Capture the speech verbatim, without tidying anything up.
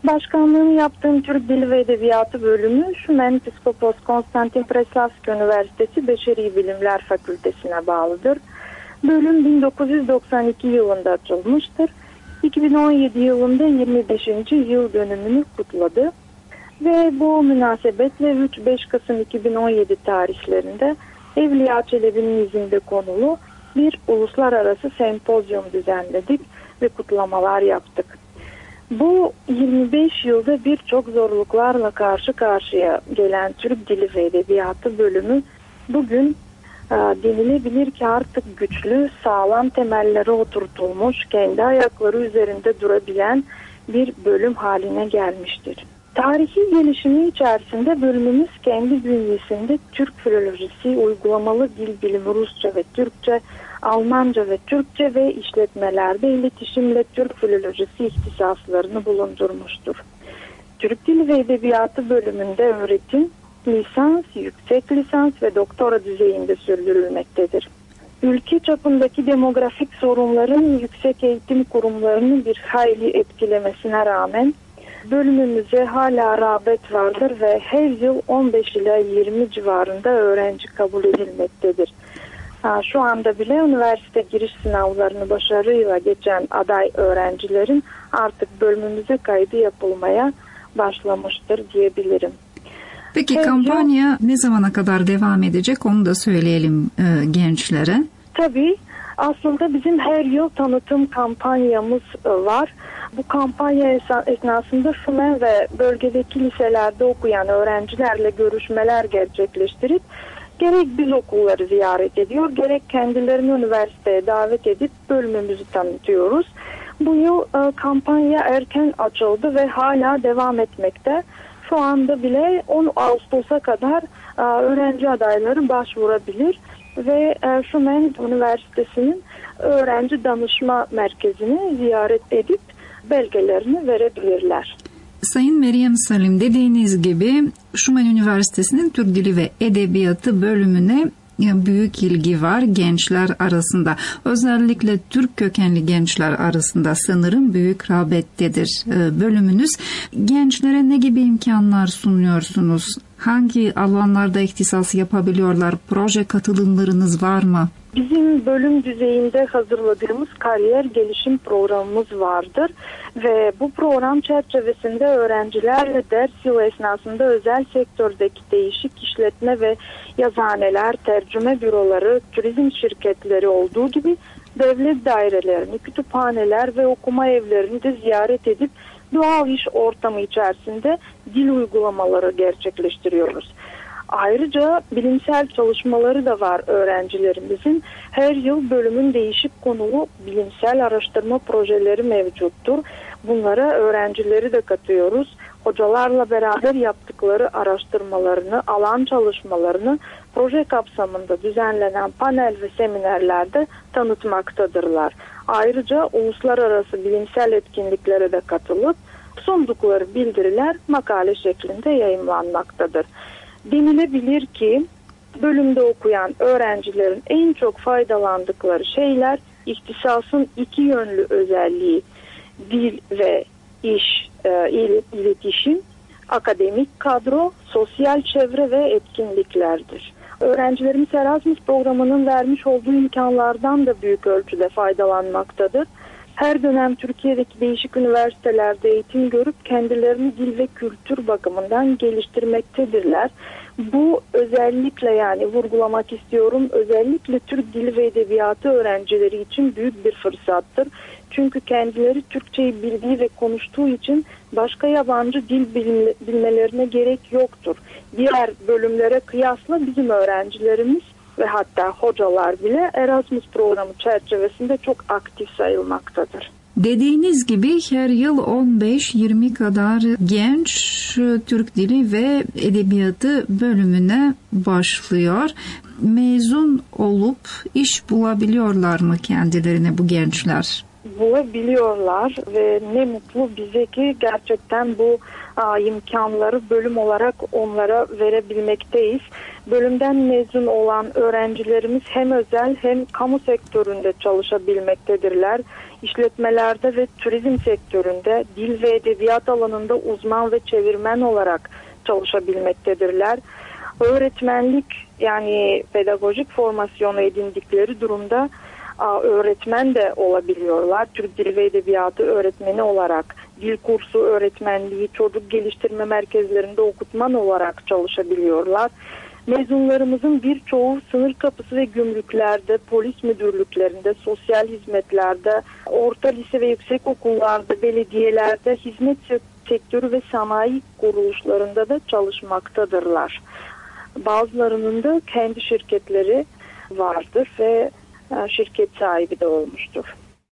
Başkanlığını yaptığım Türk Dili ve Edebiyatı bölümü Şumen Piskopos Konstantin Preslavski Üniversitesi Beşeri Bilimler Fakültesine bağlıdır. Bölüm bin dokuz yüz doksan iki yılında açılmıştır. iki bin on yedi yılında yirmi beşinci yıl dönümünü kutladı. Ve bu münasebetle üç beş Kasım iki bin on yedi tarihlerinde Evliya Çelebi'nin izinde konulu bir uluslararası sempozyum düzenledik ve kutlamalar yaptık. Bu yirmi beş yılda birçok zorluklarla karşı karşıya gelen Türk Dili ve Edebiyatı bölümü bugün e, denilebilir ki artık güçlü, sağlam temelleri oturtulmuş, kendi ayakları üzerinde durabilen bir bölüm haline gelmiştir. Tarihi gelişimi içerisinde bölümümüz kendi bünyesinde Türk filolojisi, uygulamalı dil bilimi Rusça ve Türkçe, Almanca ve Türkçe ve işletmelerde iletişimle Türk filolojisi ihtisaslarını bulundurmuştur. Türk Dili ve Edebiyatı bölümünde öğretim, lisans, yüksek lisans ve doktora düzeyinde sürdürülmektedir. Ülke çapındaki demografik sorunların yüksek eğitim kurumlarını bir hayli etkilemesine rağmen bölümümüze hala rağbet vardır ve her yıl on beş ila yirmi civarında öğrenci kabul edilmektedir. Şu anda bile üniversite giriş sınavlarını başarıyla geçen aday öğrencilerin artık bölümümüze kaydı yapılmaya başlamıştır diyebilirim. Peki evet, kampanya yok. Ne zamana kadar devam edecek onu da söyleyelim e, gençlere. Tabii aslında bizim her yıl tanıtım kampanyamız var. Bu kampanya esnasında Şumen ve bölgedeki liselerde okuyan öğrencilerle görüşmeler gerçekleştirip gerek biz okulları ziyaret ediyor, gerek kendilerini üniversiteye davet edip bölümümüzü tanıtıyoruz. Bu yıl e, kampanya erken açıldı ve hala devam etmekte. Şu anda bile on Ağustos'a kadar e, öğrenci adayları başvurabilir ve e, Şumen Üniversitesi'nin öğrenci danışma merkezini ziyaret edip belgelerini verebilirler. Sayın Meryem Salim, dediğiniz gibi Şumen Üniversitesi'nin Türk Dili ve Edebiyatı bölümüne büyük ilgi var gençler arasında. Özellikle Türk kökenli gençler arasında sanırım büyük rağbettedir bölümünüz. Gençlere ne gibi imkanlar sunuyorsunuz? Hangi alanlarda ihtisas yapabiliyorlar? Proje katılımlarınız var mı? Bizim bölüm düzeyinde hazırladığımız kariyer gelişim programımız vardır ve bu program çerçevesinde öğrencilerle ders yılı esnasında özel sektördeki değişik işletme ve yazıhaneler, tercüme büroları, turizm şirketleri olduğu gibi devlet dairelerini, kütüphaneler ve okuma evlerini de ziyaret edip doğal iş ortamı içerisinde dil uygulamaları gerçekleştiriyoruz. Ayrıca bilimsel çalışmaları da var öğrencilerimizin. Her yıl bölümün değişik konulu bilimsel araştırma projeleri mevcuttur. Bunlara öğrencileri de katıyoruz. Hocalarla beraber yaptıkları araştırmalarını, alan çalışmalarını proje kapsamında düzenlenen panel ve seminerlerde tanıtmaktadırlar. Ayrıca uluslararası bilimsel etkinliklere de katılıp sundukları bildiriler makale şeklinde yayımlanmaktadır. Denilebilir ki bölümde okuyan öğrencilerin en çok faydalandıkları şeyler ihtisasın iki yönlü özelliği, dil ve iş, e, iletişim, akademik kadro, sosyal çevre ve etkinliklerdir. Öğrencilerimiz Erasmus programının vermiş olduğu imkanlardan da büyük ölçüde faydalanmaktadır. Her dönem Türkiye'deki değişik üniversitelerde eğitim görüp kendilerini dil ve kültür bakımından geliştirmektedirler. Bu özellikle, yani vurgulamak istiyorum, özellikle Türk Dili ve Edebiyatı öğrencileri için büyük bir fırsattır. Çünkü kendileri Türkçeyi bildiği ve konuştuğu için başka yabancı dil bilmelerine gerek yoktur. Diğer bölümlere kıyasla bizim öğrencilerimiz ve hatta hocalar bile Erasmus programı çerçevesinde çok aktif sayılmaktadır. Dediğiniz gibi her yıl on beş yirmi kadar genç Türk Dili ve Edebiyatı bölümüne başlıyor. Mezun olup iş bulabiliyorlar mı kendilerine bu gençler? Bulabiliyorlar ve ne mutlu bize ki gerçekten bu a, imkanları bölüm olarak onlara verebilmekteyiz. Bölümden mezun olan öğrencilerimiz hem özel hem kamu sektöründe çalışabilmektedirler. işletmelerde ve turizm sektöründe dil ve edebiyat alanında uzman ve çevirmen olarak çalışabilmektedirler. Öğretmenlik yani pedagojik formasyonu edindikleri durumda öğretmen de olabiliyorlar. Türk Dili ve Edebiyatı öğretmeni olarak, dil kursu öğretmenliği, çocuk geliştirme merkezlerinde okutman olarak çalışabiliyorlar. Mezunlarımızın birçoğu sınır kapısı ve gümrüklerde, polis müdürlüklerinde, sosyal hizmetlerde, orta lise ve yüksek okullarda, belediyelerde, hizmet sektörü ve sanayi kuruluşlarında da çalışmaktadırlar. Bazılarının da kendi şirketleri vardır ve şirket sahibi de olmuştur.